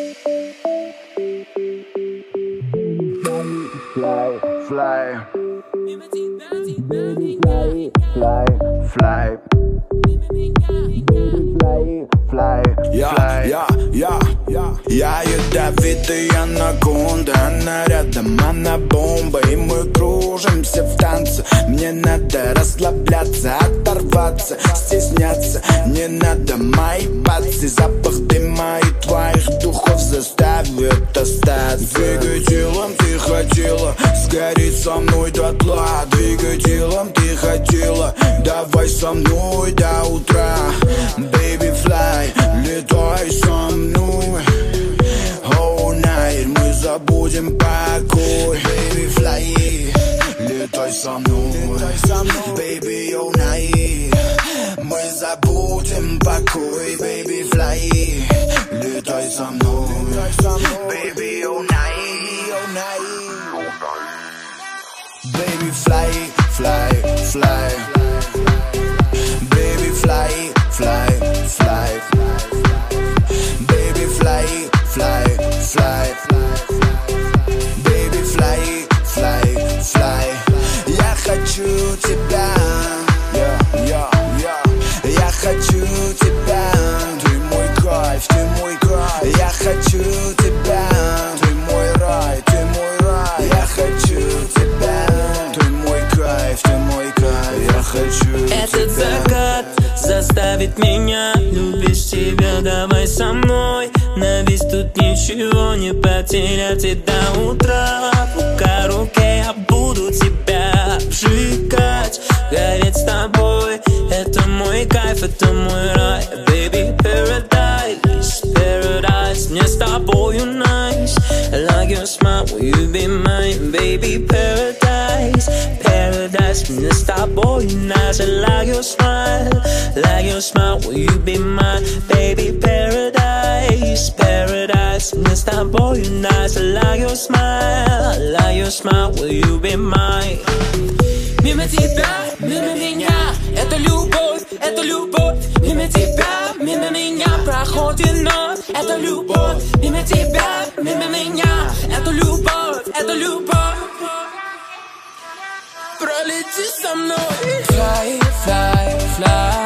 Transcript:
Fly, fly, baby, fly, fly, fly, fly, Я ядовитый анаконда, она рядом, она бомба, и мы кружимся в танце. Мне надо расслабляться, оторваться, стесняться. Не надо мои пальцы, запах дыма и твоих духов заставит остаться. Двигай телом, ты хотела сгореть со мной дотла. Двигай телом, ты хотела, давай со мной до утра. Baby fly, летай со мной. All night мы забудем покой. Baby fly, летай со мной. Baby all night мы забудем покой. Baby fly, летай со мной. Baby all night, all night. Baby fly, fly, fly. Baby fly, fly, fly. Baby fly, fly, fly. Baby fly, fly, fly. Я хочу тебя, я хочу тебя. Ты мой кайф, ты мой кайф. Я хочу тебя, ты мой рай, ты мой рай. Я хочу тебя, ты мой кайф, ты мой кайф. Я хочу этот закат заставит меня любить тебя. Давай со мной, на весь тут ничего не потерять. И до утра рука в руке я буду тебя обжигать, гореть с тобой. Это мой кайф, это мой рай. Baby paradise, paradise. Мне с тобою nice. I like your smile, will you be mine? Baby paradise, paradise. Мне с тобою nice. I like your smile, will you be mine? Baby paradise, paradise. Мне с тобою nice. I like your smile, will you be mine? Мимо тебя, мимо меня, это любовь, это любовь. Мимо тебя, мимо меня проходит ночь, это любовь. Мимо тебя, мимо меня, это любовь, это любовь. Пролети со мной. Fly, fly, fly.